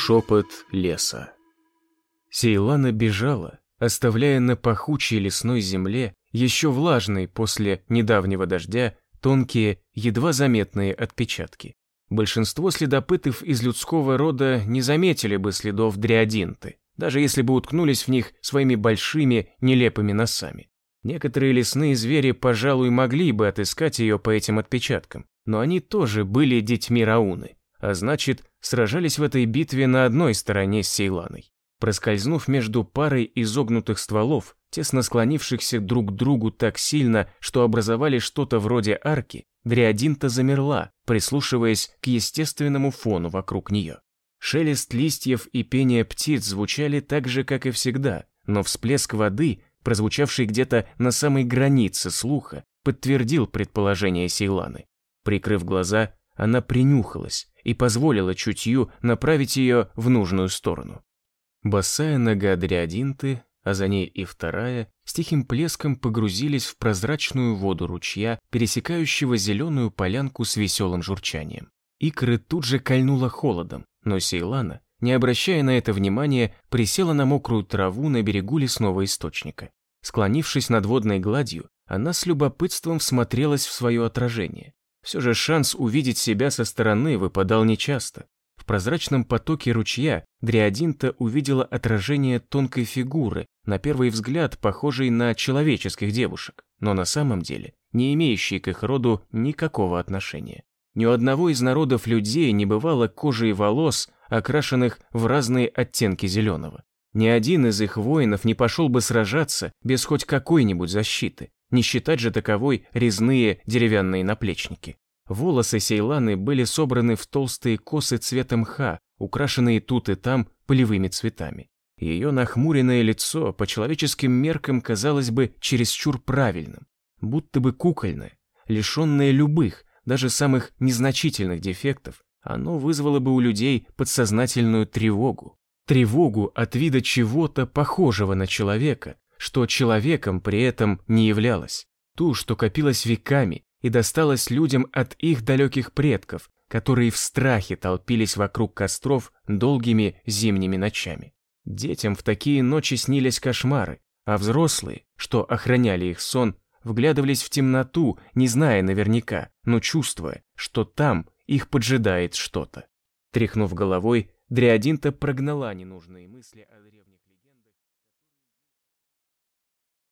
Шепот леса. Сейлана бежала, оставляя на пахучей лесной земле, еще влажной после недавнего дождя, тонкие, едва заметные отпечатки. Большинство следопытов из людского рода не заметили бы следов дриадинты, даже если бы уткнулись в них своими большими, нелепыми носами. Некоторые лесные звери, пожалуй, могли бы отыскать ее по этим отпечаткам, но они тоже были детьми Рауны, а значит, сражались в этой битве на одной стороне с Сейланой. Проскользнув между парой изогнутых стволов, тесно склонившихся друг к другу так сильно, что образовали что-то вроде арки, дриадинта замерла, прислушиваясь к естественному фону вокруг нее. Шелест листьев и пение птиц звучали так же, как и всегда, но всплеск воды, прозвучавший где-то на самой границе слуха, подтвердил предположение Сейланы. Прикрыв глаза, она принюхалась и позволила чутью направить ее в нужную сторону. Босая нога дриадинты, а за ней и вторая, с тихим плеском погрузились в прозрачную воду ручья, пересекающего зеленую полянку с веселым журчанием. Икры тут же кольнуло холодом, но Сейлана, не обращая на это внимания, присела на мокрую траву на берегу лесного источника. Склонившись над водной гладью, она с любопытством всмотрелась в свое отражение. Все же шанс увидеть себя со стороны выпадал нечасто. В прозрачном потоке ручья дриадинта увидела отражение тонкой фигуры, на первый взгляд похожей на человеческих девушек, но на самом деле не имеющей к их роду никакого отношения. Ни у одного из народов людей не бывало кожи и волос, окрашенных в разные оттенки зеленого. Ни один из их воинов не пошел бы сражаться без хоть какой-нибудь защиты, не считать же таковой резные деревянные наплечники. Волосы Сейланы были собраны в толстые косы цвета мха, украшенные тут и там полевыми цветами. Ее нахмуренное лицо по человеческим меркам казалось бы чересчур правильным, будто бы кукольное, лишенное любых, даже самых незначительных дефектов, оно вызвало бы у людей подсознательную тревогу. Тревогу от вида чего-то похожего на человека, что человеком при этом не являлось. Ту, что копилось веками и досталось людям от их далеких предков, которые в страхе толпились вокруг костров долгими зимними ночами. Детям в такие ночи снились кошмары, а взрослые, что охраняли их сон, вглядывались в темноту, не зная наверняка, но чувствуя, что там их поджидает что-то. Тряхнув головой, дриадинта прогнала ненужные мысли о древних